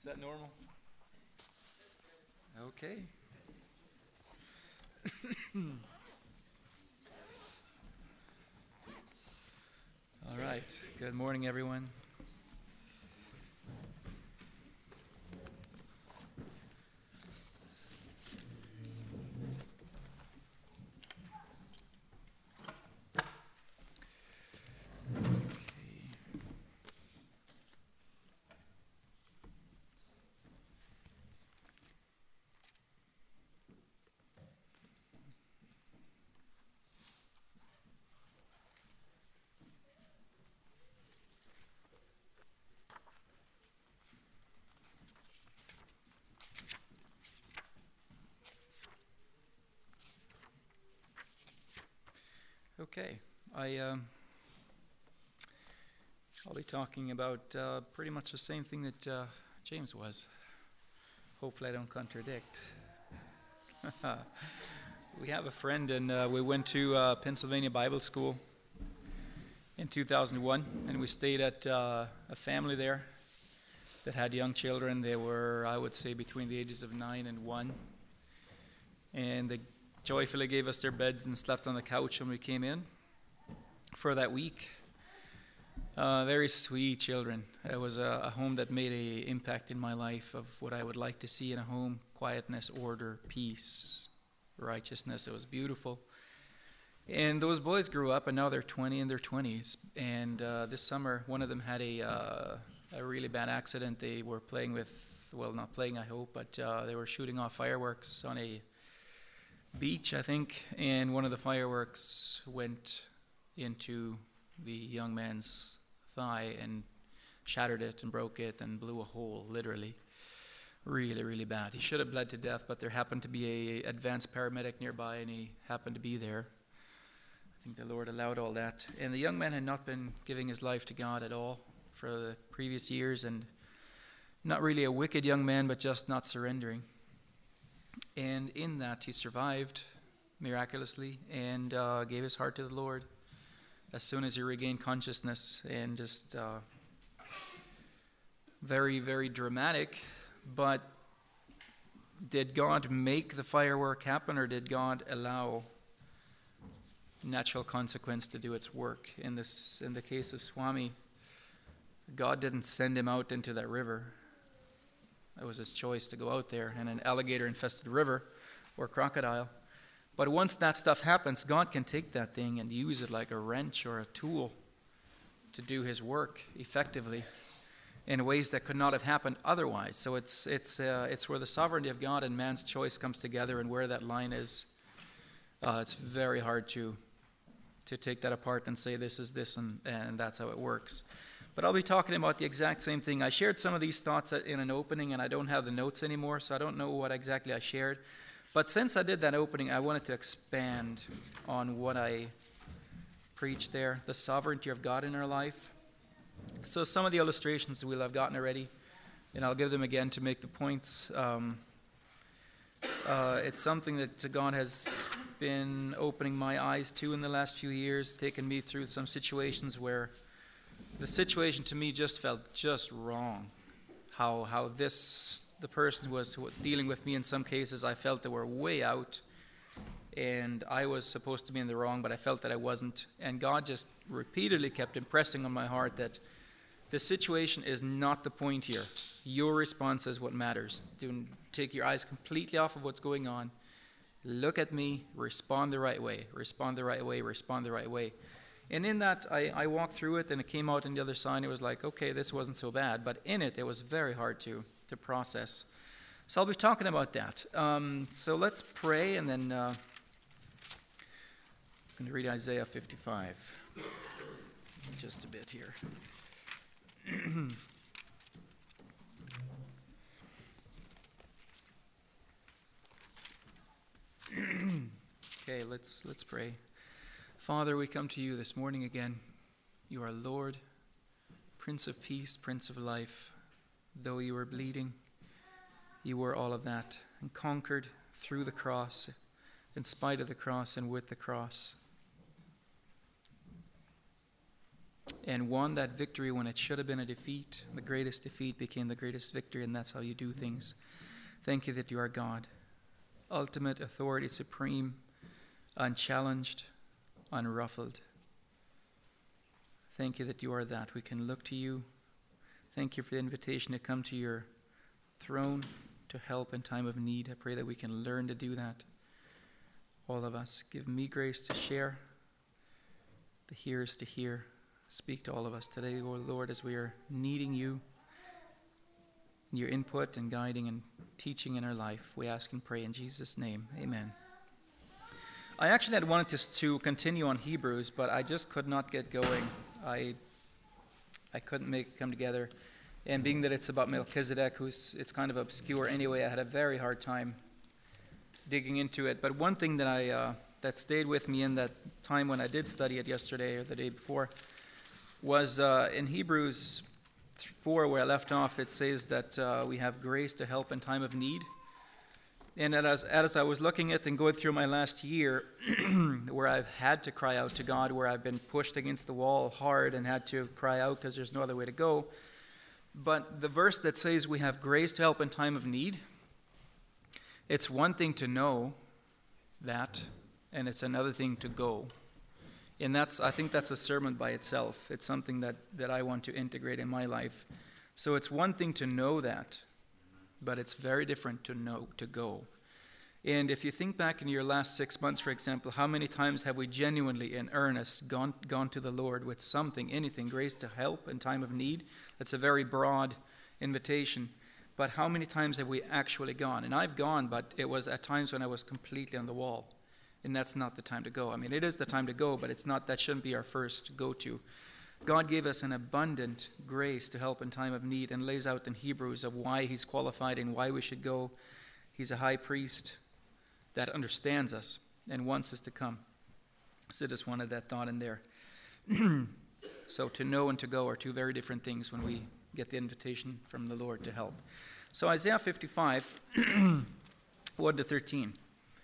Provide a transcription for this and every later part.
Is that normal? Okay. All right. Good morning, everyone. Okay, I'll be talking about pretty much the same thing that James was. Hopefully I don't contradict. We have a friend, and we went to Pennsylvania Bible School in 2001, and we stayed at a family there that had young children. They were, I would say, between the ages of 9 and 1, and they joyfully gave us their beds and slept on the couch when we came in for that week. Very sweet children. It was a home that made an impact in my life of what I would like to see in a home: quietness, order, peace, righteousness. It was beautiful. And those boys grew up, and now they're 20 in their 20s. And this summer, one of them had a really bad accident. They were playing with, well, not playing, I hope, but they were shooting off fireworks on a beach, I think, and one of the fireworks went into the young man's thigh and shattered it and broke it and blew a hole, literally. Really, really bad. He should have bled to death, but there happened to be an advanced paramedic nearby, and he happened to be there. I think the Lord allowed all that. And the young man had not been giving his life to God at all for the previous years, and not really a wicked young man, but just not surrendering. And in that, he survived miraculously and gave his heart to the Lord as soon as he regained consciousness. And just very, very dramatic. But did God make the firework happen, or did God allow natural consequence to do its work? In the case of Swami, God didn't send him out into that river. It was his choice to go out there in an alligator-infested river or crocodile. But once that stuff happens, God can take that thing and use it like a wrench or a tool to do his work effectively in ways that could not have happened otherwise. So it's where the sovereignty of God and man's choice comes together, and where that line is. It's very hard to take that apart and say this is this and that's how it works. But I'll be talking about the exact same thing. I shared some of these thoughts in an opening, and I don't have the notes anymore, so I don't know what exactly I shared. But since I did that opening, I wanted to expand on what I preached there, the sovereignty of God in our life. So some of the illustrations we'll have gotten already, and I'll give them again to make the points. It's something that God has been opening my eyes to in the last few years, taken me through some situations where the situation to me just felt just wrong. How the person who was dealing with me, in some cases I felt they were way out, and I was supposed to be in the wrong, but I felt that I wasn't. And God just repeatedly kept impressing on my heart that the situation is not the point here. Your response is what matters. Do take your eyes completely off of what's going on. Look at me, respond the right way, respond the right way, respond the right way. And in that, I walked through it, and it came out on the other side. It was like, okay, this wasn't so bad. But in it, it was very hard to process. So I'll be talking about that. So let's pray, and then I'm going to read Isaiah 55 just a bit here. Okay, let's pray. Father, we come to you this morning again. You are Lord, Prince of Peace, Prince of Life. Though you were bleeding, you were all of that, and conquered through the cross, in spite of the cross and with the cross. and won that victory when it should have been a defeat. The greatest defeat became the greatest victory, and that's how you do things. Thank you that you are God, ultimate authority, supreme, unchallenged, unruffled. Thank you that you are that. We can look to you. Thank you for the invitation to come to your throne to help in time of need. I pray that we can learn to do that. All of us. Give me grace to share, the hearers to hear. Speak to all of us today, O Lord, as we are needing you, your input and guiding and teaching in our life. We ask and pray in Jesus' name. Amen. I actually had wanted to continue on Hebrews, but I just could not get going. I couldn't make it come together. And being that it's about Melchizedek, it's kind of obscure anyway, I had a very hard time digging into it. But one thing that that stayed with me in that time when I did study it yesterday or the day before was in Hebrews 4, where I left off. It says that we have grace to help in time of need. And as I was looking at and going through my last year, where I've had to cry out to God, where I've been pushed against the wall hard and had to cry out because there's no other way to go. But the verse that says we have grace to help in time of need, it's one thing to know that, and it's another thing to go. And I think that's a sermon by itself. It's something that I want to integrate in my life. So it's one thing to know that, but it's very different to go. And if you think back in your last 6 months, for example, how many times have we genuinely, in earnest, gone to the Lord with something, anything, grace to help in time of need? That's a very broad invitation. But how many times have we actually gone? And I've gone, but it was at times when I was completely on the wall. And that's not the time to go. I mean, it is the time to go, but that shouldn't be our first go-to. God gave us an abundant grace to help in time of need and lays out in Hebrews of why he's qualified and why we should go. He's a high priest that understands us and wants us to come. So just wanted that thought in there. So to know and to go are two very different things when we get the invitation from the Lord to help. So Isaiah 55, 1 to 13.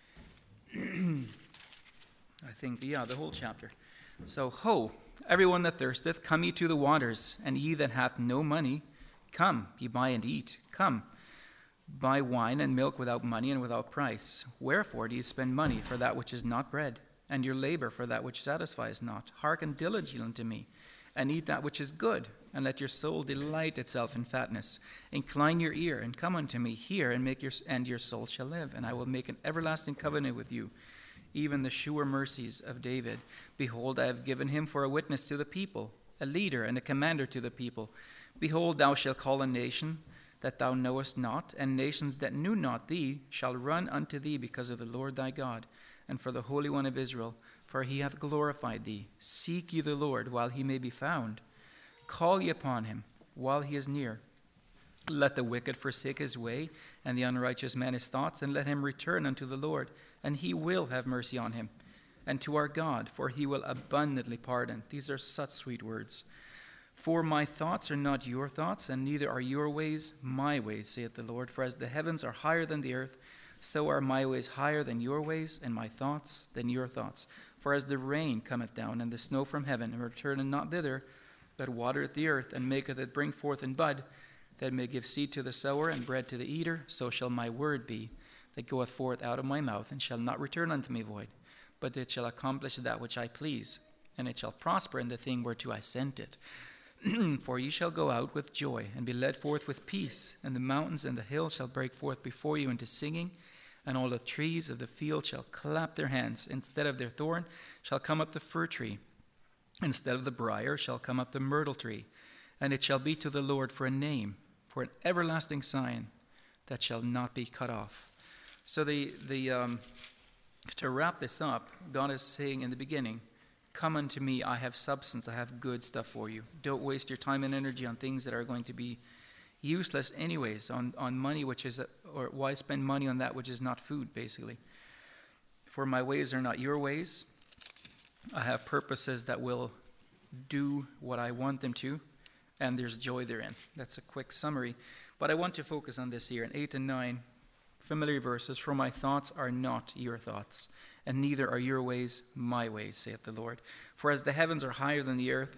I think, the whole chapter. So, ho, everyone that thirsteth, come ye to the waters, and ye that hath no money, come, ye buy and eat. Come, buy wine and milk without money and without price. Wherefore do ye spend money for that which is not bread, and your labor for that which satisfies not? Hearken diligently unto me, and eat that which is good, and let your soul delight itself in fatness. Incline your ear, and come unto me, hear, and your soul shall live, and I will make an everlasting covenant with you, even the sure mercies of David. Behold, I have given him for a witness to the people, a leader and a commander to the people. Behold, thou shalt call a nation that thou knowest not, and nations that knew not thee shall run unto thee because of the Lord thy God, and for the Holy One of Israel, for he hath glorified thee. Seek ye the Lord while he may be found. Call ye upon him while he is near. Let the wicked forsake his way, and the unrighteous man his thoughts, and let him return unto the Lord, and he will have mercy on him. And to our God, for he will abundantly pardon. These are such sweet words. For my thoughts are not your thoughts, and neither are your ways my ways, saith the Lord. For as the heavens are higher than the earth, so are my ways higher than your ways, and my thoughts than your thoughts. For as the rain cometh down, and the snow from heaven, and returneth not thither, but watereth the earth, and maketh it bring forth in bud, that it may give seed to the sower, and bread to the eater, so shall my word be, that goeth forth out of my mouth, and shall not return unto me void, but it shall accomplish that which I please, and it shall prosper in the thing whereto I sent it. For ye shall go out with joy, and be led forth with peace, and the mountains and the hills shall break forth before you into singing, and all the trees of the field shall clap their hands. Instead of their thorn shall come up the fir tree, instead of the briar shall come up the myrtle tree, and it shall be to the Lord for a name, for an everlasting sign that shall not be cut off. So to wrap this up, God is saying in the beginning, come unto me, I have substance, I have good stuff for you. Don't waste your time and energy on things that are going to be useless anyways, on money or why spend money on that which is not food, basically. For my ways are not your ways. I have purposes that will do what I want them to, and there's joy therein. That's a quick summary. But I want to focus on this here in 8 and 9, familiar verses. For my thoughts are not your thoughts, and neither are your ways my ways, saith the Lord. For as the heavens are higher than the earth,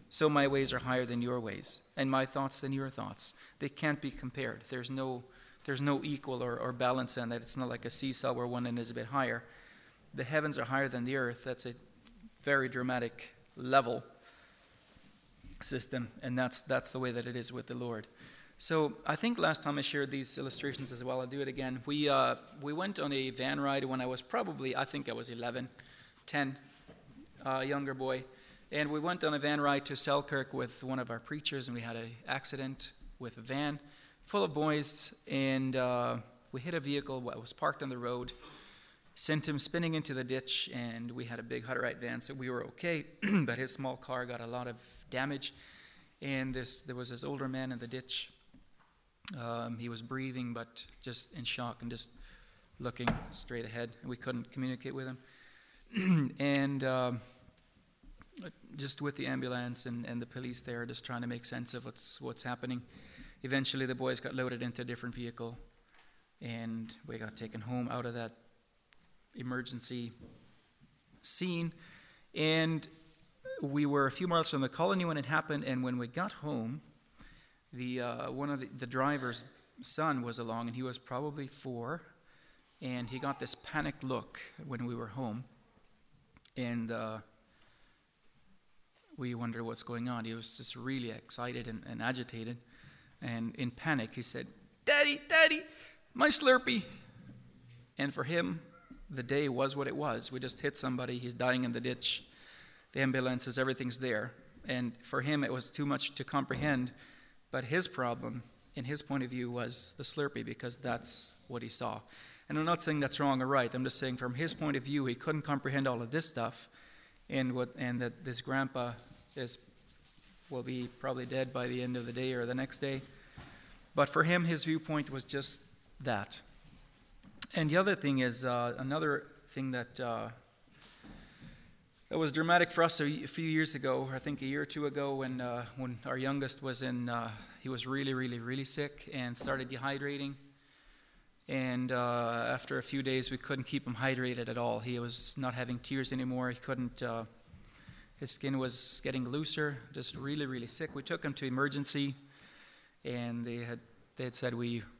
So my ways are higher than your ways, and my thoughts than your thoughts. They can't be compared. There's no equal or balance in that. It's not like a seesaw where one end is a bit higher. The heavens are higher than the earth. That's a very dramatic level system, and that's the way that it is with the Lord. So I think last time I shared these illustrations as well. I'll do it again. We went on a van ride when I was I think I was 11, 10, younger boy. And we went on a van ride to Selkirk with one of our preachers, and we had an accident with a van full of boys, and we hit a vehicle that was parked on the road, sent him spinning into the ditch, and we had a big Hutterite van, so we were okay, but his small car got a lot of damage, and there was this older man in the ditch. He was breathing, but just in shock and just looking straight ahead. We couldn't communicate with him. And just with the ambulance and the police there, just trying to make sense of what's happening. Eventually, the boys got loaded into a different vehicle, and we got taken home out of that emergency scene. And we were a few miles from the colony when it happened, and when we got home, one of the driver's son was along, and he was probably 4, and he got this panicked look when we were home, and we wondered what's going on. He was just really excited and agitated, and in panic he said, "Daddy, Daddy, my Slurpee." And for him, the day was what it was. We just hit somebody, he's dying in the ditch, the ambulance says everything's there, and for him it was too much to comprehend. But his problem, in his point of view, was the Slurpee, because that's what he saw. And I'm not saying that's wrong or right. I'm just saying from his point of view, he couldn't comprehend all of this stuff, and that this grandpa will be probably dead by the end of the day or the next day. But for him, his viewpoint was just that. And the other thing is, another thing that was dramatic for us a few years ago, I think a year or two ago, when our youngest was he was really, really, really sick and started dehydrating. And after a few days, we couldn't keep him hydrated at all. He was not having tears anymore. He couldn't. His skin was getting looser, just really, really sick. We took him to emergency, and they had said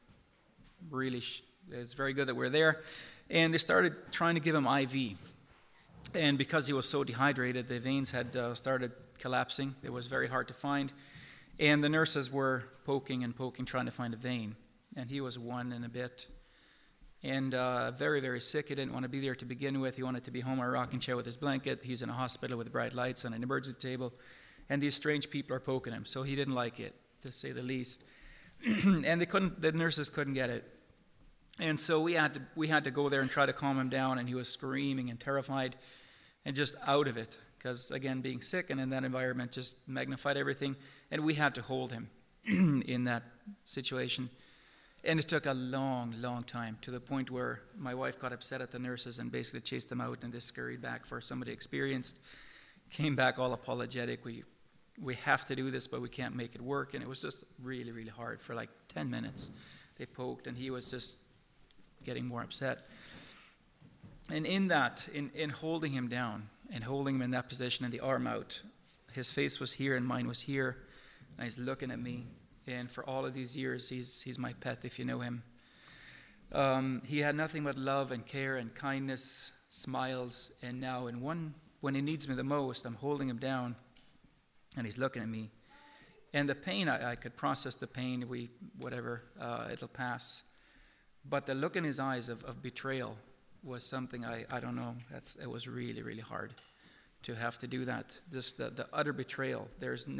it's very good that we're there. And they started trying to give him IV. And because he was so dehydrated, the veins had started collapsing. It was very hard to find. And the nurses were poking, trying to find a vein. And he was 1 and a bit. And very, very sick. He didn't want to be there to begin with. He wanted to be home on a rocking chair with his blanket. He's in a hospital with bright lights on an emergency table. And these strange people are poking him. So he didn't like it, to say the least. And the nurses couldn't get it. And so we had to go there and try to calm him down. And he was screaming and terrified and just out of it. Because, again, being sick and in that environment just magnified everything. And we had to hold him in that situation. And it took a long, long time, to the point where my wife got upset at the nurses and basically chased them out, and they scurried back for somebody experienced. Came back all apologetic. We have to do this, but we can't make it work. And it was just really, really hard for like 10 minutes. They poked, and he was just getting more upset. And in that, in holding him down and holding him in that position and the arm out, his face was here and mine was here, and he's looking at me. And for all of these years, he's my pet, if you know him. He had nothing but love and care and kindness, smiles, and now when he needs me the most, I'm holding him down, and he's looking at me. And the pain, I could process the pain, it'll pass. But the look in his eyes of betrayal was something I don't know, it was really, really hard to have to do that. Just the utter betrayal. There was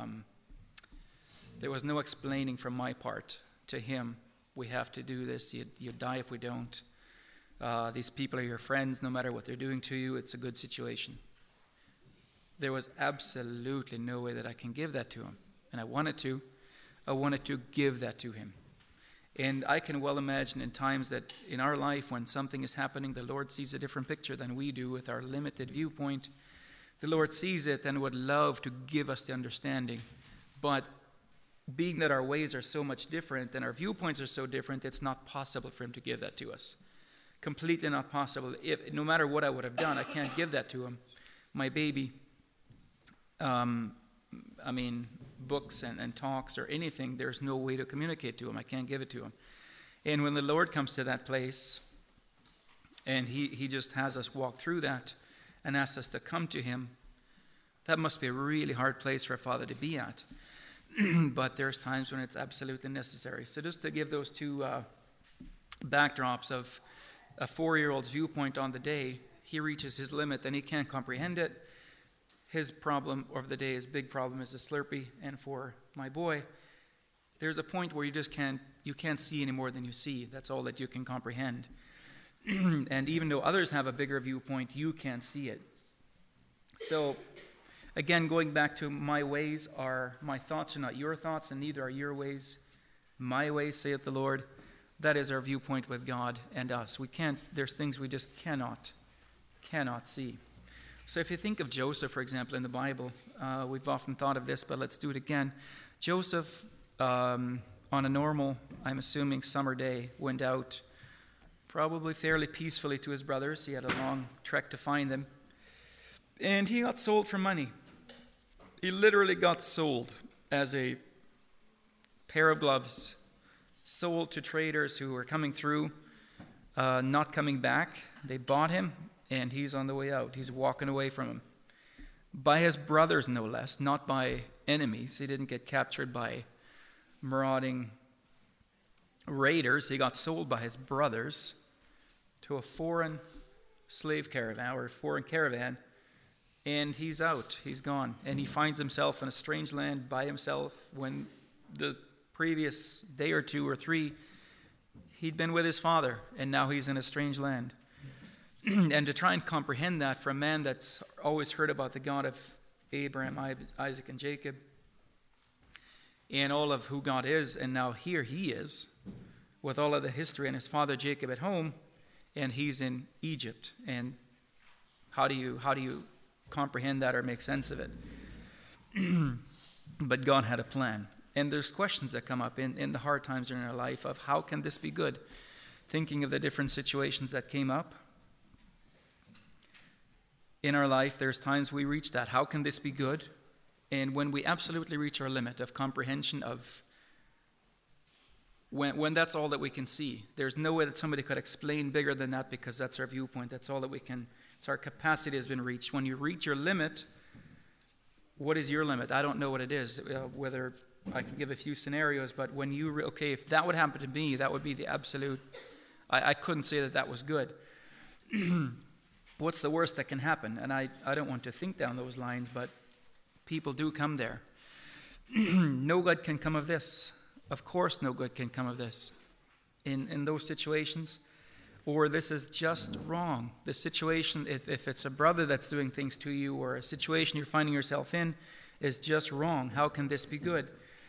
no explaining from my part to him, we have to do this, you die if we don't. These people are your friends, no matter what they're doing to you, it's a good situation. There was absolutely no way that I can give that to him. And I wanted to give that to him. And I can well imagine in times that in our life, when something is happening, the Lord sees a different picture than we do with our limited viewpoint. The Lord sees it and would love to give us the understanding. But being that our ways are so much different and our viewpoints are so different, it's not possible for him to give that to us. Completely not possible. No matter what I would have done, I can't give that to him. My baby, books and talks or anything. There's no way to communicate to him. I can't give it to him. And when the Lord comes to that place, and he just has us walk through that and asks us to come to him, that must be a really hard place for a father to be at. But there's times when it's absolutely necessary. So just to give those two backdrops of a 4-year-old's viewpoint on the day, he reaches his limit and he can't comprehend it. His problem of the day, his big problem, is the Slurpee. And for my boy, there's a point where you can't see any more than you see. That's all that you can comprehend. And even though others have a bigger viewpoint, you can't see it. So again, going back to my thoughts are not your thoughts, and neither are your ways my ways, saith the Lord. That is our viewpoint with God and us. There's things we just cannot see. So if you think of Joseph, for example, in the Bible, we've often thought of this, but let's do it again. Joseph, on a normal, I'm assuming, summer day, went out probably fairly peacefully to his brothers. He had a long trek to find them. And he got sold for money. He literally got sold as a pair of gloves, sold to traders who were coming through, not coming back. They bought him, and he's on the way out. He's walking away from him. By his brothers, no less, not by enemies. He didn't get captured by marauding raiders. He got sold by his brothers to a foreign slave caravan or foreign caravan, and he's out. He's gone. And he finds himself in a strange land by himself when the previous day or 2 or 3 he'd been with his father, and now he's in a strange land. And to try and comprehend that for a man that's always heard about the God of Abraham, Isaac, and Jacob, and all of who God is, and now here he is with all of the history and his father Jacob at home, and he's in Egypt. And how do you comprehend that or make sense of it? But God had a plan. And there's questions that come up in the hard times in our life of how can this be good? Thinking of the different situations that came up in our life, there's times we reach that. How can this be good? And when we absolutely reach our limit of comprehension of when that's all that we can see, there's no way that somebody could explain bigger than that, because that's our viewpoint. That's all that we can. It's our capacity has been reached. When you reach your limit, what is your limit? I don't know what it is. Whether I can give a few scenarios, but when if that would happen to me, that would be the absolute. I couldn't say that was good. What's the worst that can happen? And I don't want to think down those lines, but people do come there. No good can come of this. Of course no good can come of this in those situations. Or this is just wrong. The situation, if it's a brother that's doing things to you, or a situation you're finding yourself in, is just wrong. How can this be good?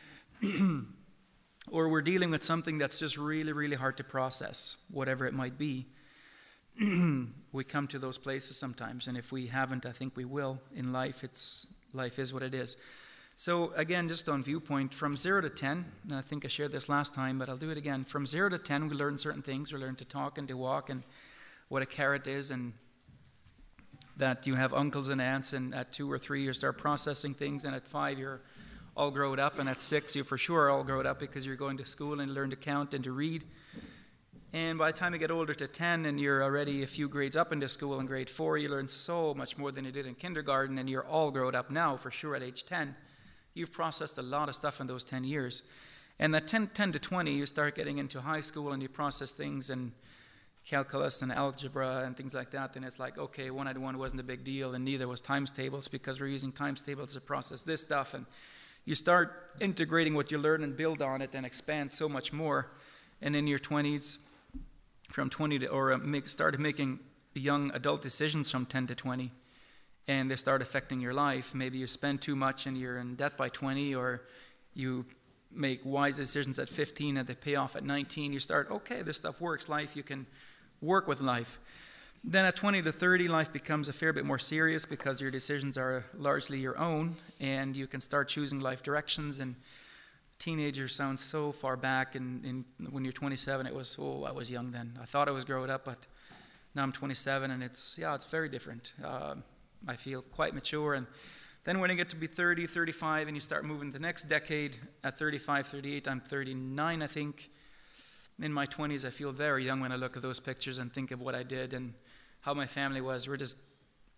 Or we're dealing with something that's just really, really hard to process, whatever it might be. We come to those places sometimes, and if we haven't, I think we will in life. Life is what it is. So again, just on viewpoint, from 0 to 10, and I think I shared this last time, but I'll do it again. From 0 to 10, we learn certain things. We learn to talk and to walk, and what a carrot is, and that you have uncles and aunts, and at 2 or 3 you start processing things, and at 5 you're all grown up, and at 6 you for sure are all grown up because you're going to school and learn to count and to read. And by the time you get older to 10 and you're already a few grades up into school, in grade 4 you learn so much more than you did in kindergarten, and you're all grown up now for sure at age 10. You've processed a lot of stuff in those 10 years. And at 10 to 20, you start getting into high school and you process things and calculus and algebra and things like that. Then it's like, okay, 1 out of 1 wasn't a big deal, and neither was times tables, because we're using times tables to process this stuff. And you start integrating what you learn and build on it and expand so much more. And in your 20s, from 20 to, started making young adult decisions from 10 to 20. And they start affecting your life. Maybe you spend too much and you're in debt by 20, or you make wise decisions at 15 and they pay off at 19. You start, okay, this stuff works. Life, you can work with life. Then at 20 to 30, life becomes a fair bit more serious because your decisions are largely your own, and you can start choosing life directions. And teenager sounds so far back, and when you're 27, it was, I was young then. I thought I was growing up, but now I'm 27, and it's very different. I feel quite mature, and Then when you get to be 30, 35, and you start moving the next decade, at 35, 38, I'm 39, I think. In my 20s, I feel very young when I look at those pictures and think of what I did and how my family was. We're just,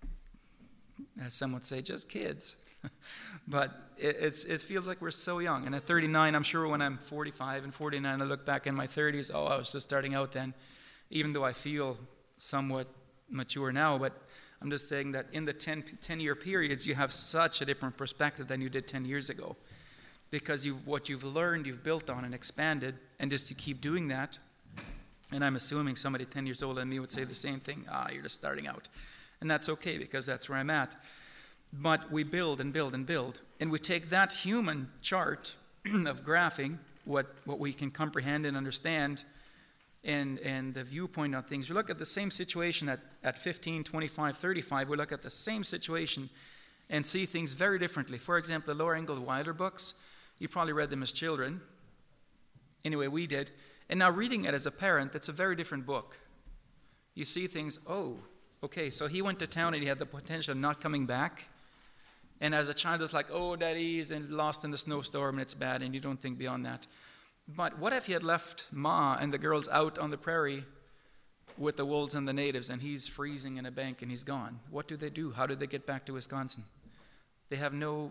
as some would say, just kids. But it feels like we're so young. And at 39, I'm sure when I'm 45 and 49, I look back in my 30s, I was just starting out then, even though I feel somewhat mature now. But I'm just saying that in the 10-year periods, you have such a different perspective than you did 10 years ago. Because what you've learned, you've built on and expanded, and just you keep doing that. And I'm assuming somebody 10 years older than me would say the same thing. You're just starting out. And that's okay, because that's where I'm at. But we build and build and build. And we take that human chart of graphing, what we can comprehend and understand, and the viewpoint on things. We look at the same situation at 15, 25, 35. We look at the same situation and see things very differently. For example, the Laura Ingalls Wilder books, you probably read them as children. Anyway, we did. And now reading it as a parent, it's a very different book. You see things, okay, so he went to town and he had the potential of not coming back. And as a child, it's like, daddy's and lost in the snowstorm and it's bad, and you don't think beyond that. But what if he had left Ma and the girls out on the prairie with the wolves and the natives, and he's freezing in a bank and he's gone? What do? How do they get back to Wisconsin? They have no...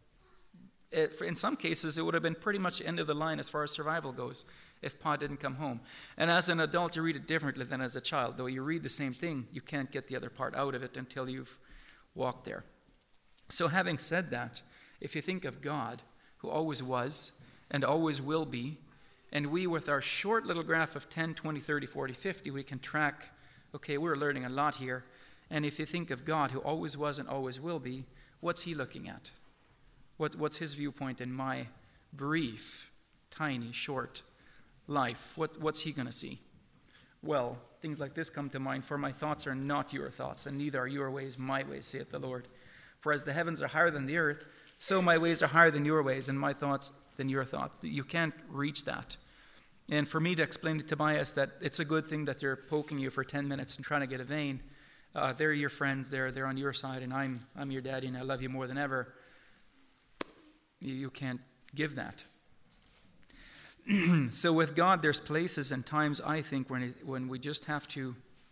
in some cases, it would have been pretty much the end of the line as far as survival goes if Pa didn't come home. And as an adult, you read it differently than as a child. Though you read the same thing, you can't get the other part out of it until you've walked there. So having said that, if you think of God, who always was and always will be, and we, with our short little graph of 10, 20, 30, 40, 50, we can track, okay, we're learning a lot here. And if you think of God, who always was and always will be, what's he looking at? What's his viewpoint in my brief, tiny, short life? What's he going to see? Well, things like this come to mind. For my thoughts are not your thoughts, and neither are your ways my ways, saith the Lord. For as the heavens are higher than the earth, so my ways are higher than your ways, and my thoughts than your thoughts. You can't reach that. And for me to explain to Tobias that it's a good thing that they're poking you for 10 minutes and trying to get a vein, they're your friends, they're on your side, and I'm your daddy, and I love you more than ever. You can't give that. So with God, there's places and times, I think, when we just have to,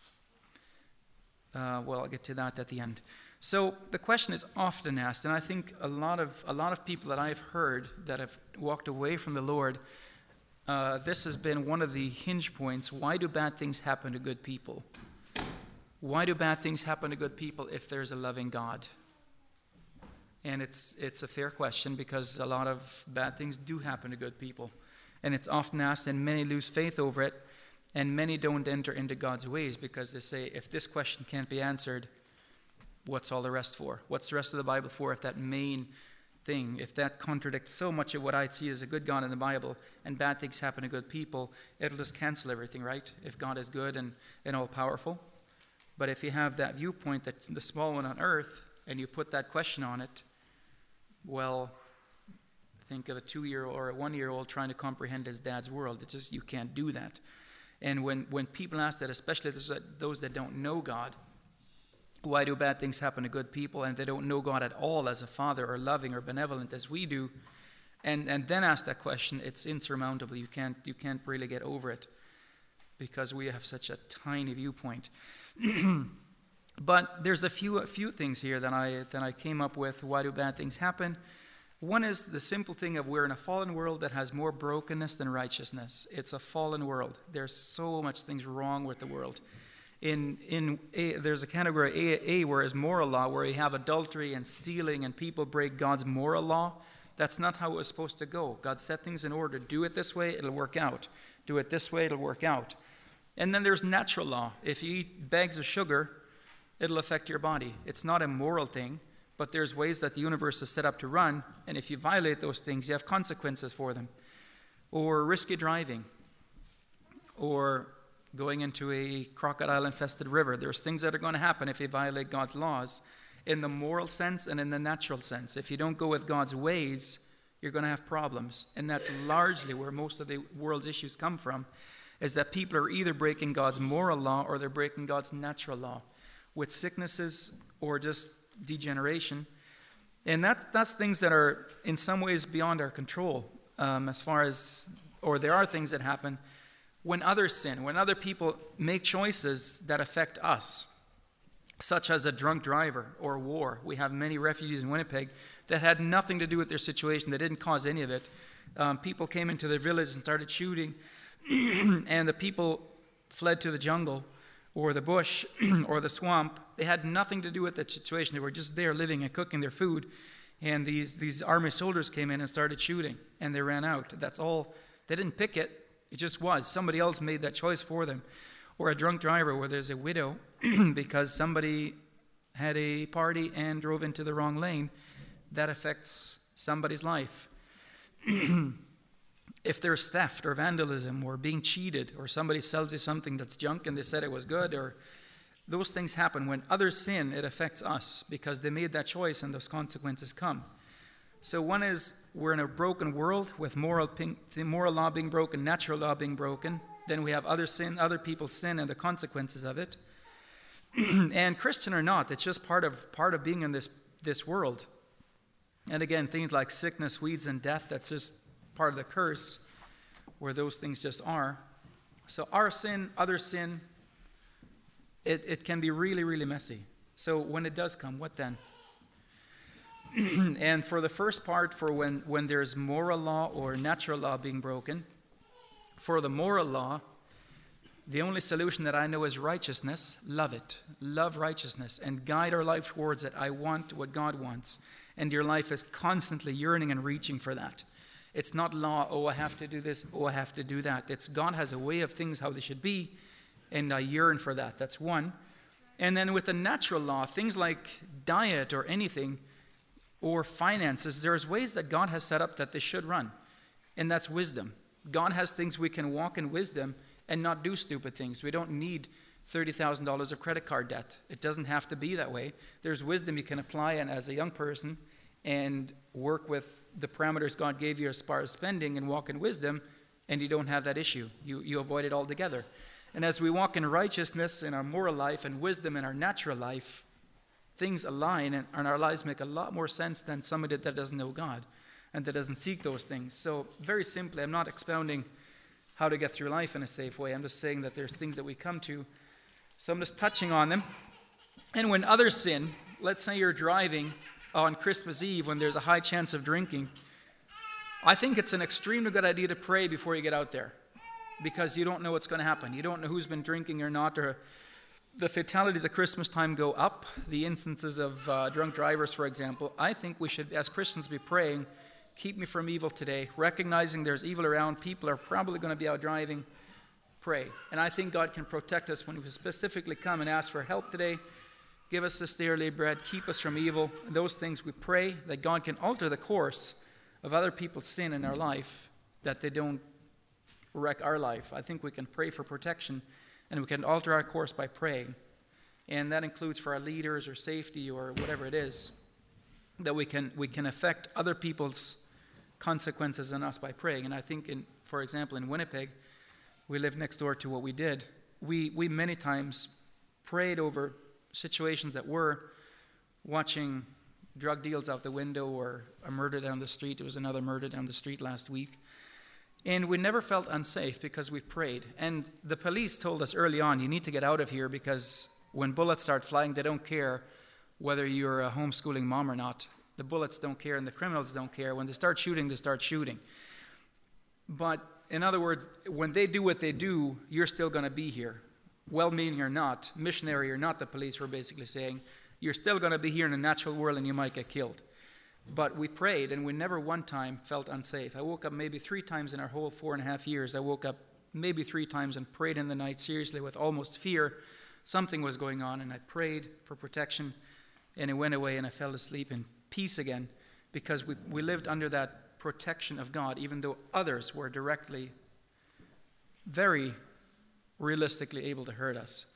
I'll get to that at the end. So the question is often asked, and I think a lot of people that I've heard that have walked away from the Lord, this has been one of the hinge points. Why do bad things happen to good people? Why do bad things happen to good people if there's a loving God? And it's a fair question, because a lot of bad things do happen to good people. And it's often asked, and many lose faith over it, and many don't enter into God's ways because they say, if this question can't be answered, what's all the rest for? What's the rest of the Bible for if that main thing, if that contradicts so much of what I see as a good God in the Bible, and bad things happen to good people, it'll just cancel everything, right? If God is good and all-powerful. But if you have that viewpoint, that's the small one on earth, and you put that question on it, well, think of a 2-year-old or a 1-year-old trying to comprehend his dad's world. It's just, you can't do that. And when people ask that, especially those that don't know God, why do bad things happen to good people, and they don't know God at all as a father or loving or benevolent as we do, and then ask that question, it's insurmountable. You can't really get over it because we have such a tiny viewpoint. But there's a few things here that I came up with. Why do bad things happen? One is the simple thing of we're in a fallen world that has more brokenness than righteousness. It's a fallen world. There's so much things wrong with the world. There's a category A where is moral law, where you have adultery and stealing and people break God's moral law. That's not how it was supposed to go. God set things in order. Do it this way, it'll work out. Do it this way, it'll work out. And then there's natural law. If you eat bags of sugar, it'll affect your body. It's not a moral thing, but there's ways that the universe is set up to run, and if you violate those things, you have consequences for them. Or risky driving, or going into a crocodile-infested river. There's things that are going to happen if you violate God's laws in the moral sense and in the natural sense. If you don't go with God's ways, you're going to have problems. And that's largely where most of the world's issues come from, is that people are either breaking God's moral law or they're breaking God's natural law with sicknesses or just degeneration. And that's things that are in some ways beyond our control, or there are things that happen when others sin, when other people make choices that affect us, such as a drunk driver or war. We have many refugees in Winnipeg that had nothing to do with their situation. They didn't cause any of it. People came into their village and started shooting, and the people fled to the jungle or the bush or the swamp. They had nothing to do with that situation. They were just there living and cooking their food, and these army soldiers came in and started shooting, and they ran out. That's all. They didn't pick it. It just was. Somebody else made that choice for them. Or a drunk driver where there's a widow because somebody had a party and drove into the wrong lane. That affects somebody's life. If there's theft or vandalism or being cheated, or somebody sells you something that's junk and they said it was good, or those things happen. When others sin, it affects us because they made that choice and those consequences come. So one is, we're in a broken world with the moral law being broken, natural law being broken. Then we have other people's sin and the consequences of it. And Christian or not, it's just part of being in this world. And again, things like sickness, weeds, and death, that's just part of the curse, where those things just are. So our sin, other sin, it can be really, really messy. So when it does come, what then? And for the first part, for when there's moral law or natural law being broken, for the moral law, the only solution that I know is righteousness. Love it. Love righteousness and guide our life towards it. I want what God wants. And your life is constantly yearning and reaching for that. It's not law, oh, I have to do this, oh, I have to do that. It's God has a way of things how they should be, and I yearn for that. That's one. And then with the natural law, things like diet or anything, or finances, there's ways that God has set up that they should run. And that's wisdom. God has things we can walk in wisdom and not do stupid things. We don't need $30,000 of credit card debt. It doesn't have to be that way. There's wisdom you can apply and as a young person and work with the parameters God gave you as far as spending and walk in wisdom, and you don't have that issue. You avoid it altogether. And as we walk in righteousness in our moral life and wisdom in our natural life, things align and our lives make a lot more sense than somebody that doesn't know God and that doesn't seek those things. So very simply, I'm not expounding how to get through life in a safe way. I'm just saying that there's things that we come to. So I'm just touching on them. And when others sin, let's say you're driving on Christmas Eve when there's a high chance of drinking, I think it's an extremely good idea to pray before you get out there, because you don't know what's going to happen. You don't know who's been drinking or not, or the fatalities at Christmas time go up, the instances of drunk drivers, for example. I think we should, as Christians, be praying, keep me from evil today, recognizing there's evil around. People are probably going to be out driving. Pray. And I think God can protect us when we specifically come and ask for help today. Give us this daily bread. Keep us from evil. And those things we pray that God can alter the course of other people's sin in our life, that they don't wreck our life. I think we can pray for protection, and we can alter our course by praying. And that includes for our leaders or safety or whatever it is, that we can affect other people's consequences on us by praying. And I think, for example, in Winnipeg, we live next door to what we did. We many times prayed over situations that were watching drug deals out the window or a murder down the street. There was another murder down the street last week. And we never felt unsafe because we prayed. And the police told us early on, you need to get out of here, because when bullets start flying, they don't care whether you're a homeschooling mom or not. The bullets don't care and the criminals don't care. When they start shooting, they start shooting. But in other words, when they do what they do, you're still going to be here. Well-meaning or not, missionary or not, the police were basically saying, you're still going to be here in the natural world and you might get killed. But we prayed, and we never one time felt unsafe. I woke up maybe 3 times in our whole 4.5 years. I woke up maybe 3 times and prayed in the night seriously with almost fear. Something was going on, and I prayed for protection, and it went away, and I fell asleep in peace again, because we lived under that protection of God, even though others were directly, very realistically able to hurt us.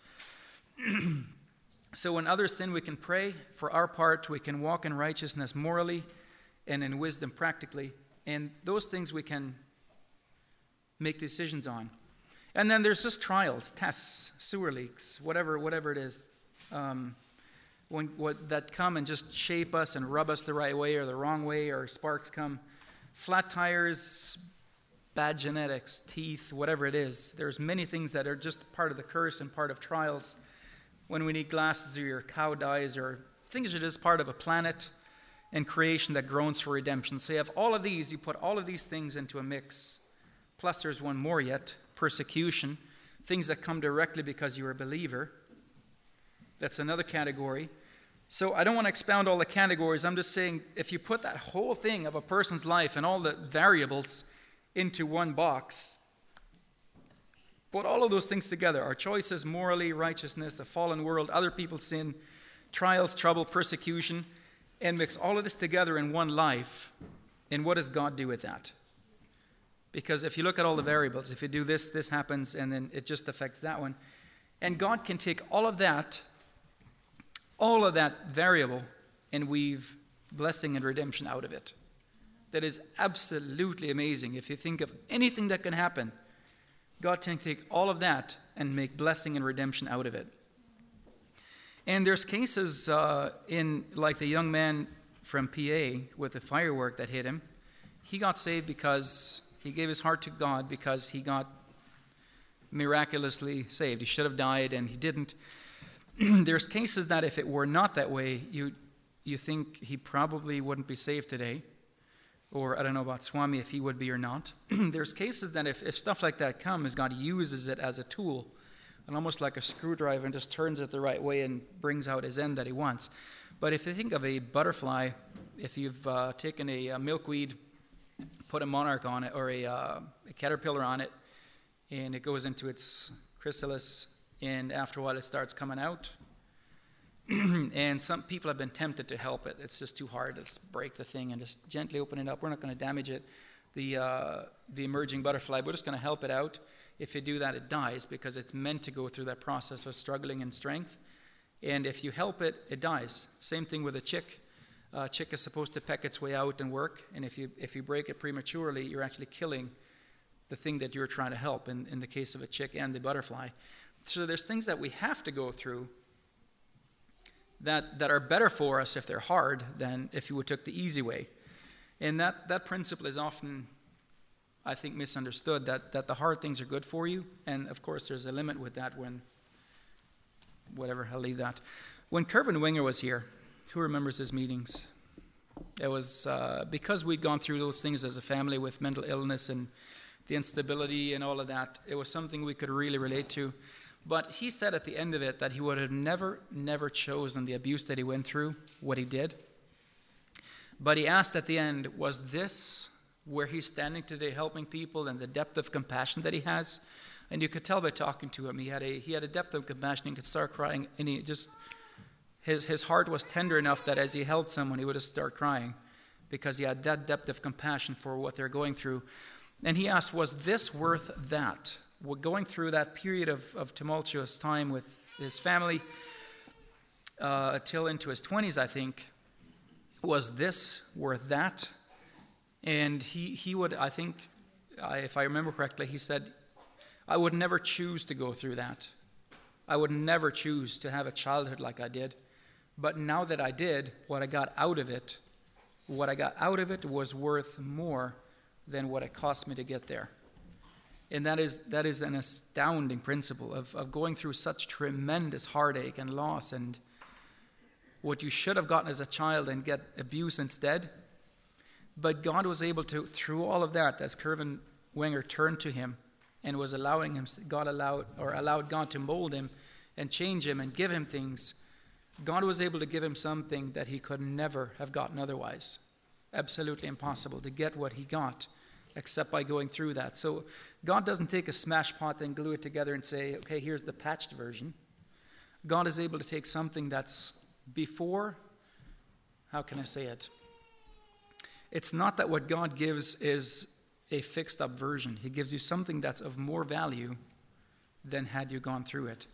So when others sin, we can pray. For our part, we can walk in righteousness morally and in wisdom practically. And those things we can make decisions on. And then there's just trials, tests, sewer leaks, whatever it is. that come and just shape us and rub us the right way or the wrong way, or sparks come. Flat tires, bad genetics, teeth, whatever it is. There's many things that are just part of the curse and part of trials. When we need glasses or your cow dies, or things are just part of a planet and creation that groans for redemption. So you have all of these, you put all of these things into a mix. Plus there's one more yet, persecution, things that come directly because you're a believer. That's another category. So I don't want to expound all the categories. I'm just saying, if you put that whole thing of a person's life and all the variables into one box, put all of those things together, our choices, morally, righteousness, a fallen world, other people's sin, trials, trouble, persecution, and mix all of this together in one life, and what does God do with that? Because if you look at all the variables, if you do this, this happens, and then it just affects that one. And God can take all of that variable, and weave blessing and redemption out of it. That is absolutely amazing. If you think of anything that can happen, God can take all of that and make blessing and redemption out of it. And there's cases in, like the young man from PA with the firework that hit him. He got saved because he gave his heart to God, because he got miraculously saved. He should have died and he didn't. There's cases that if it were not that way, you think he probably wouldn't be saved today. Or I don't know about Swami, if he would be or not. There's cases that if stuff like that comes, God uses it as a tool, and almost like a screwdriver, and just turns it the right way and brings out his end that he wants. But if you think of a butterfly, if you've taken a milkweed, put a monarch on it, or a caterpillar on it, and it goes into its chrysalis, and after a while it starts coming out, and some people have been tempted to help it. It's just too hard. Let's break the thing and just gently open it up. We're not going to damage it, the emerging butterfly. We're just going to help it out. If you do that, it dies, because it's meant to go through that process of struggling in strength. And if you help it, it dies. Same thing with a chick. A chick is supposed to peck its way out and work. And if you break it prematurely, you're actually killing the thing that you're trying to help, in the case of a chick and the butterfly. So there's things that we have to go through that are better for us if they're hard than if you took the easy way. And that principle is often, I think, misunderstood, that the hard things are good for you. And of course there's a limit with that whatever, I'll leave that. When Kervin Winger was here, who remembers his meetings? It was because we'd gone through those things as a family with mental illness and the instability and all of that. It was something we could really relate to. But he said at the end of it that he would have never chosen the abuse that he went through, what he did. But he asked at the end, was this where he's standing today helping people, and the depth of compassion that he has? And you could tell by talking to him, he had a depth of compassion. He could start crying, and he just, his heart was tender enough that as he helped someone, he would just start crying, because he had that depth of compassion for what they're going through. And he asked, was this worth that? Going through that period of tumultuous time with his family till into his 20s, I think, was this worth that? And he would, I think, if I remember correctly, he said, I would never choose to go through that. I would never choose to have a childhood like I did. But now that I did, what I got out of it was worth more than what it cost me to get there. And that is an astounding principle of going through such tremendous heartache and loss, and what you should have gotten as a child and get abuse instead. But God was able to, through all of that, as Kervin Winger turned to him and was allowed God to mold him and change him and give him things, God was able to give him something that he could never have gotten otherwise. Absolutely impossible to get what he got except by going through that. So God doesn't take a smash pot and glue it together and say, okay, here's the patched version. God is able to take something that's before, how can I say it? It's not that what God gives is a fixed up version. He gives you something that's of more value than had you gone through it.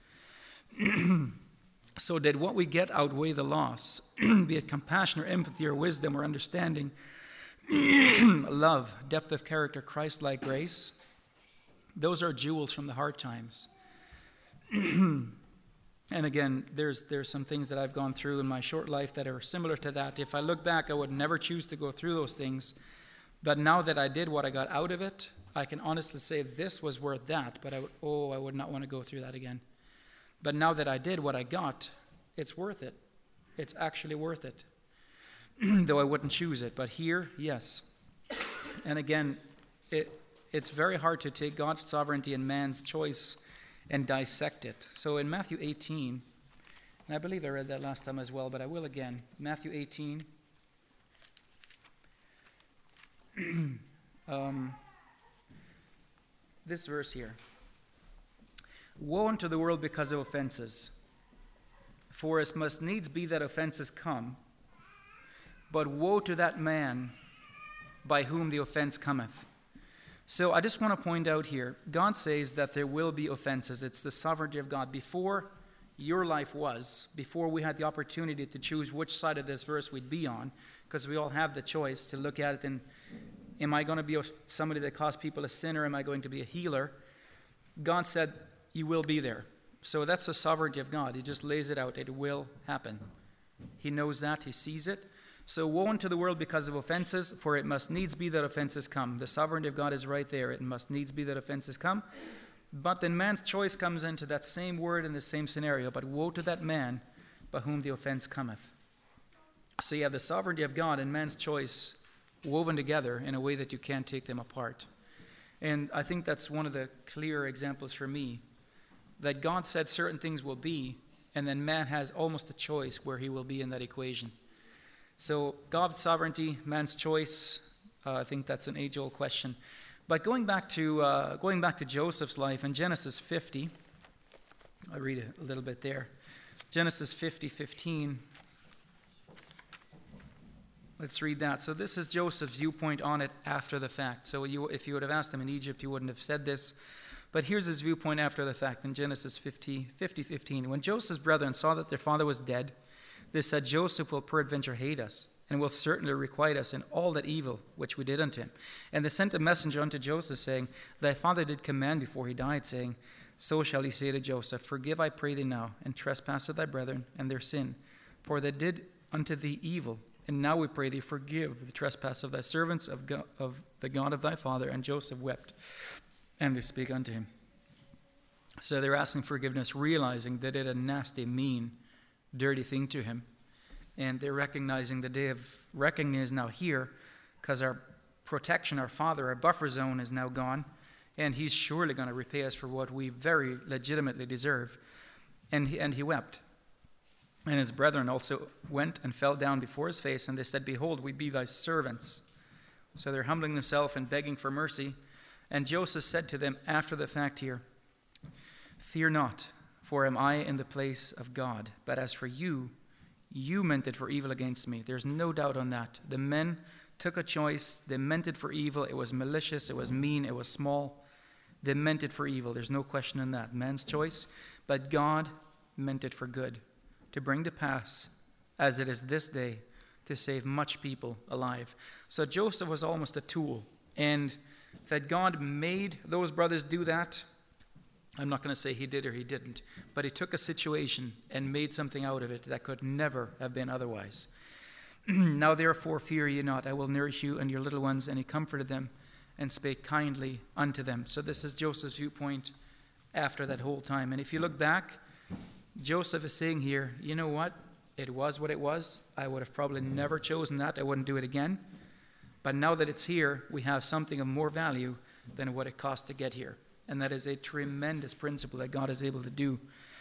So did what we get outweigh the loss, be it compassion or empathy or wisdom or understanding, love, depth of character, Christ-like grace? Those are jewels from the hard times. And again, there's some things that I've gone through in my short life that are similar to that. If I look back, I would never choose to go through those things. But now that I did what I got out of it, I can honestly say this was worth that. But I would not want to go through that again. But now that I did what I got, it's worth it. It's actually worth it. Though I wouldn't choose it. But here, yes. And again, it's very hard to take God's sovereignty and man's choice and dissect it. So in Matthew 18, and I believe I read that last time as well, but I will again. Matthew 18. This verse here. Woe unto the world because of offenses. For it must needs be that offenses come, but woe to that man by whom the offense cometh. So I just want to point out here, God says that there will be offenses. It's the sovereignty of God. Before your life was, before we had the opportunity to choose which side of this verse we'd be on, because we all have the choice to look at it and, am I going to be somebody that caused people a sin, or am I going to be a healer? God said, you will be there. So that's the sovereignty of God. He just lays it out. It will happen. He knows that. He sees it. So woe unto the world because of offenses, for it must needs be that offenses come. The sovereignty of God is right there. It must needs be that offenses come. But then man's choice comes into that same word in the same scenario. But woe to that man by whom the offense cometh. So you have the sovereignty of God and man's choice woven together in a way that you can't take them apart. And I think that's one of the clear examples for me, that God said certain things will be, and then man has almost a choice where he will be in that equation. So God's sovereignty, man's choice, I think that's an age-old question. But going back to Joseph's life in Genesis 50, I'll read a little bit there. Genesis 50:15. Let's read that. So this is Joseph's viewpoint on it after the fact. So if you would have asked him in Egypt, he wouldn't have said this. But here's his viewpoint after the fact in Genesis 50:15. When Joseph's brethren saw that their father was dead, they said, Joseph will peradventure hate us, and will certainly requite us in all that evil which we did unto him. And they sent a messenger unto Joseph, saying, Thy father did command before he died, saying, So shall he say to Joseph, Forgive, I pray thee now, and trespass of thy brethren and their sin, for they did unto thee evil. And now we pray thee, forgive the trespass of thy servants, of the God of thy father. And Joseph wept, and they spake unto him. So they're asking forgiveness, realizing they did a nasty, mean, dirty thing to him. And they're recognizing the day of reckoning is now here, because our protection, our father, our buffer zone is now gone, and he's surely going to repay us for what we very legitimately deserve. And he wept. And his brethren also went and fell down before his face, and they said, Behold, we be thy servants. So they're humbling themselves and begging for mercy. And Joseph said to them after the fact here, Fear not, for am I in the place of God? But as for you, you meant it for evil against me. There's no doubt on that. The men took a choice. They meant it for evil. It was malicious. It was mean. It was small. They meant it for evil. There's no question in that. Man's choice. But God meant it for good, to bring to pass, as it is this day, to save much people alive. So Joseph was almost a tool. And that God made those brothers do that, I'm not going to say he did or he didn't, but he took a situation and made something out of it that could never have been otherwise. Now therefore fear ye not, I will nourish you and your little ones. And he comforted them and spake kindly unto them. So this is Joseph's viewpoint after that whole time. And if you look back, Joseph is saying here, you know what? It was what it was. I would have probably never chosen that. I wouldn't do it again. But now that it's here, we have something of more value than what it cost to get here. And that is a tremendous principle that God is able to do.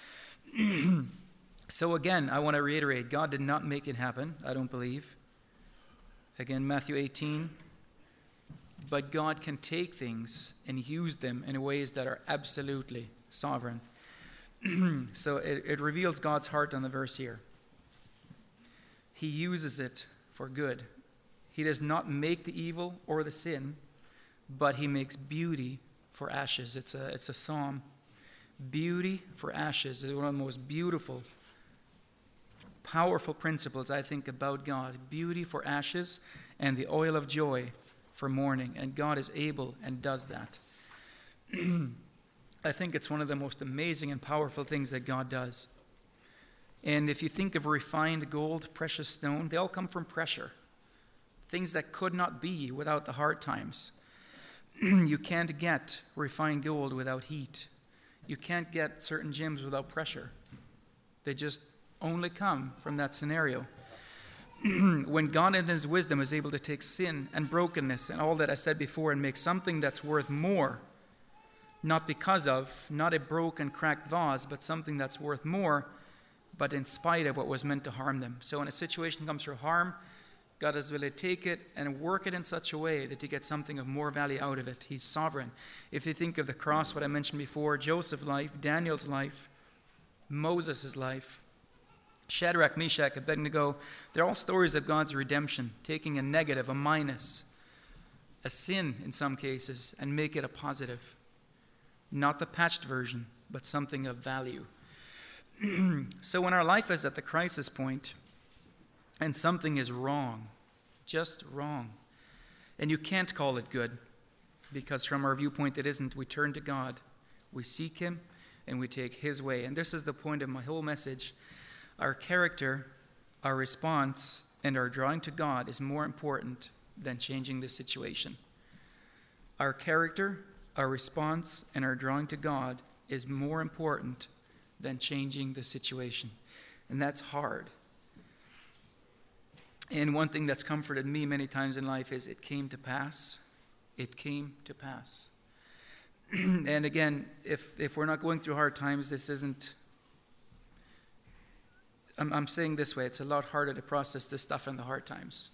So again, I want to reiterate, God did not make it happen, I don't believe. Again, Matthew 18. But God can take things and use them in ways that are absolutely sovereign. So it reveals God's heart on the verse here. He uses it for good. He does not make the evil or the sin, but he makes beauty for ashes. It's a psalm. Beauty for ashes is one of the most beautiful, powerful principles I think about God. Beauty for ashes and the oil of joy for mourning. And God is able and does that. I think it's one of the most amazing and powerful things that God does. And if you think of refined gold, precious stone, they all come from pressure. Things that could not be without the hard times. You can't get refined gold without heat. You can't get certain gems without pressure. They just only come from that scenario. When God in his wisdom is able to take sin and brokenness and all that I said before and make something that's worth more, not because of, not a broken, cracked vase, but something that's worth more, but in spite of what was meant to harm them. So when a situation comes through harm, God is willing to take it and work it in such a way that you get something of more value out of it. He's sovereign. If you think of the cross, what I mentioned before, Joseph's life, Daniel's life, Moses' life, Shadrach, Meshach, Abednego, they're all stories of God's redemption, taking a negative, a minus, a sin in some cases, and make it a positive. Not the patched version, but something of value. So when our life is at the crisis point, and something is wrong, just wrong, and you can't call it good, because from our viewpoint it isn't, we turn to God, we seek him, and we take his way. And this is the point of my whole message. Our character, our response, and our drawing to God is more important than changing the situation. Our character, our response, and our drawing to God is more important than changing the situation. And that's hard. And one thing that's comforted me many times in life is it came to pass. It came to pass. And again, if we're not going through hard times, this isn't... I'm saying this way, it's a lot harder to process this stuff in the hard times.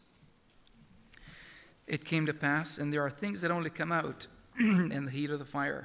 It came to pass, and there are things that only come out in the heat of the fire.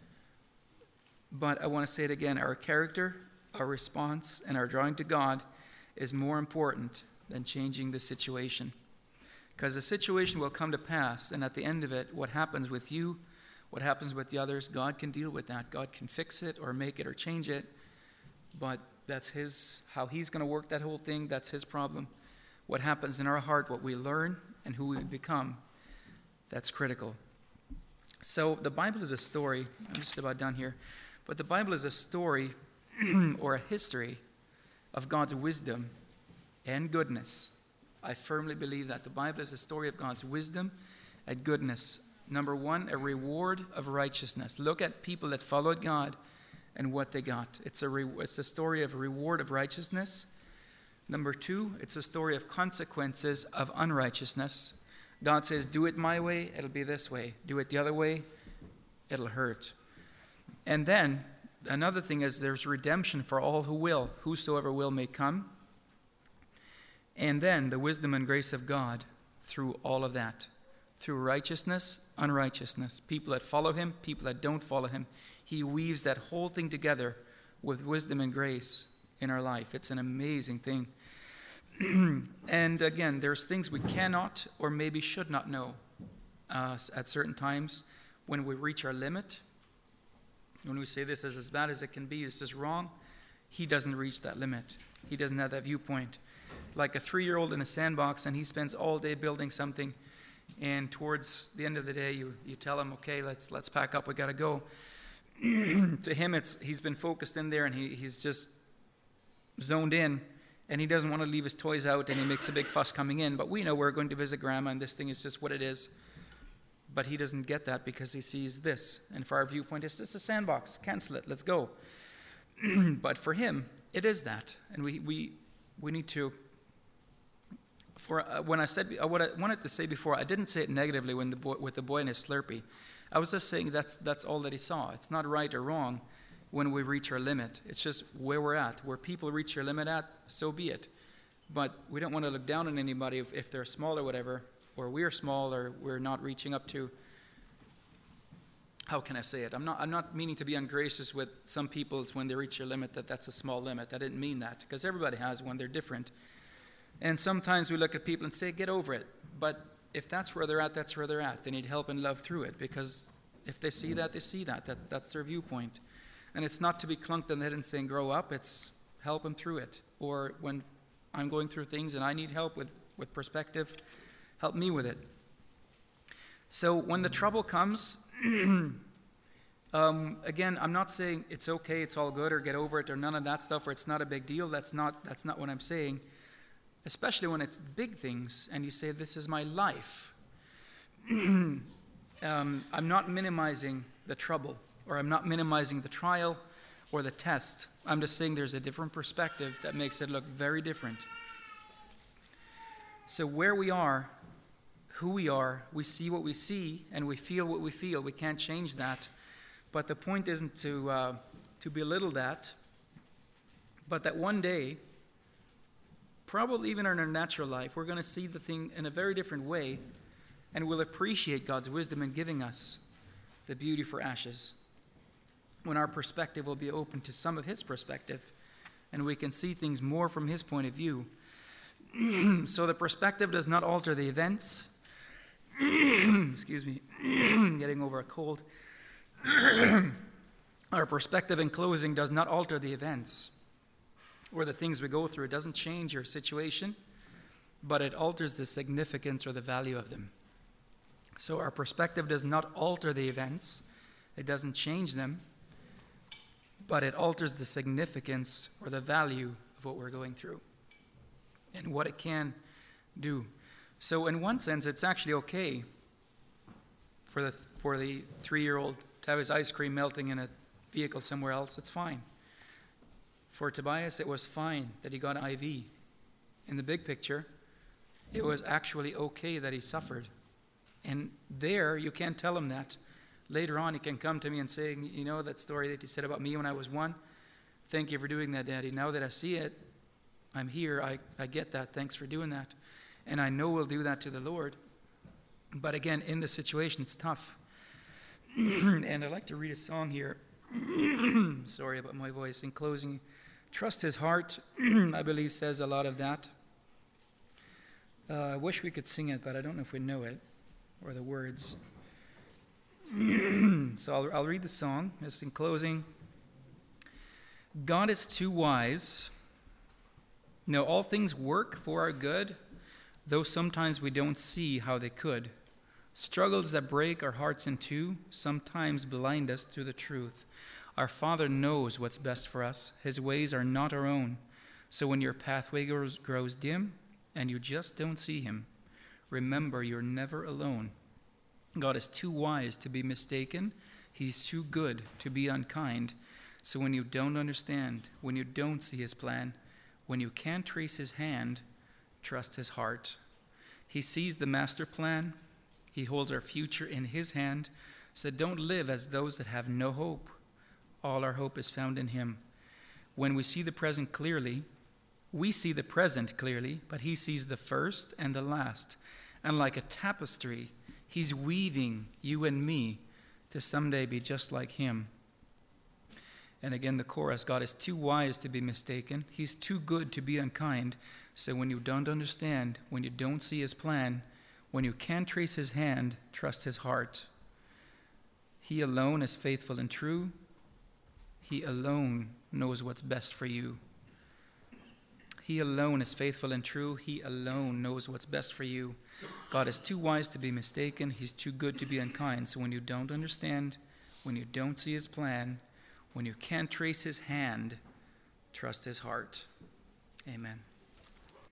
But I want to say it again, our character, our response, and our drawing to God is more important than changing the situation. Because the situation will come to pass, and at the end of it, what happens with you, what happens with the others, God can deal with that. God can fix it or make it or change it, but that's how he's going to work that whole thing. That's his problem. What happens in our heart, what we learn, and who we become, that's critical. So the Bible is a story. I'm just about done here. But the Bible is a story or a history of God's wisdom and goodness. I firmly believe that the Bible is a story of God's wisdom and goodness. Number one, a reward of righteousness. Look at people that followed God and what they got. It's a story of a reward of righteousness. Number two, it's a story of consequences of unrighteousness. God says, do it my way, it'll be this way. Do it the other way, it'll hurt. And then, another thing is there's redemption for all who will. Whosoever will may come. And then the wisdom and grace of God through all of that. Through righteousness, unrighteousness. People that follow him, people that don't follow him. He weaves that whole thing together with wisdom and grace in our life. It's an amazing thing. And again, there's things we cannot or maybe should not know at certain times when we reach our limit. When we say this is as bad as it can be, this is wrong, he doesn't reach that limit. He doesn't have that viewpoint. Like a 3-year-old in a sandbox, and he spends all day building something, and towards the end of the day, you tell him, okay, let's pack up, we got to go. To him, he's been focused in there, and he's just zoned in, and he doesn't want to leave his toys out, and he makes a big fuss coming in. But we know we're going to visit Grandma, and this thing is just what it is. But he doesn't get that because he sees this. And for our viewpoint, it's just a sandbox. Cancel it. Let's go. But for him, it is that. And we need to... When I said what I wanted to say before, I didn't say it negatively with the boy and his Slurpee. I was just saying that's all that he saw. It's not right or wrong when we reach our limit. It's just where we're at. Where people reach their limit at, so be it. But we don't want to look down on anybody if they're small or whatever, or we're small or we're not reaching up to. How can I say it? I'm not meaning to be ungracious with some people when they reach their limit that's a small limit. I didn't mean that, because everybody has one. They're different. And sometimes we look at people and say, get over it. But if that's where they're at, that's where they're at. They need help and love through it, because if they see that, they see that. That's their viewpoint. And it's not to be clunked on the head and saying, grow up. It's help them through it. Or when I'm going through things and I need help with perspective, help me with it. So when the trouble comes, Again, I'm not saying it's okay, it's all good, or get over it, or none of that stuff, or it's not a big deal. That's not what I'm saying. Especially when it's big things, and you say, this is my life. I'm not minimizing the trouble, or I'm not minimizing the trial or the test. I'm just saying there's a different perspective that makes it look very different. So where we are, who we are, we see what we see, and we feel what we feel. We can't change that. But the point isn't to belittle that, but that one day, probably even in our natural life, we're going to see the thing in a very different way, and we'll appreciate God's wisdom in giving us the beauty for ashes, when our perspective will be open to some of His perspective, and we can see things more from His point of view. So the perspective does not alter the events. Excuse me, getting over a cold. Our perspective in closing does not alter the events or the things we go through. It doesn't change your situation, but it alters the significance or the value of them. So our perspective does not alter the events. It doesn't change them, but it alters the significance or the value of what we're going through and what it can do. So in one sense, it's actually okay for the 3-year-old to have his ice cream melting in a vehicle somewhere else. It's fine. For Tobias, it was fine that he got IV. In the big picture, it was actually okay that he suffered. And there, you can't tell him that. Later on, he can come to me and say, you know that story that you said about me when I was 1? Thank you for doing that, Daddy. Now that I see it, I'm here. I get that. Thanks for doing that. And I know we'll do that to the Lord. But again, in the situation, it's tough. And I'd like to read a song here. Sorry about my voice. In closing, Trust His Heart, I believe, says a lot of that. I wish we could sing it, but I don't know if we know it or the words. So I'll read the song. Just in closing. God is too wise. No, all things work for our good, though sometimes we don't see how they could. Struggles that break our hearts in two sometimes blind us to the truth. Our Father knows what's best for us. His ways are not our own. So when your pathway grows dim and you just don't see Him, remember you're never alone. God is too wise to be mistaken. He's too good to be unkind. So when you don't understand, when you don't see His plan, when you can't trace His hand, trust His heart. He sees the master plan. He holds our future in His hand. So don't live as those that have no hope. All our hope is found in Him. When we see the present clearly, we see the present clearly, but He sees the first and the last. And like a tapestry, He's weaving you and me to someday be just like Him. And again, the chorus, God is too wise to be mistaken. He's too good to be unkind. So when you don't understand, when you don't see His plan, when you can't trace His hand, trust His heart. He alone is faithful and true. He alone knows what's best for you. He alone is faithful and true. He alone knows what's best for you. God is too wise to be mistaken. He's too good to be unkind. So when you don't understand, when you don't see His plan, when you can't trace His hand, trust His heart. Amen.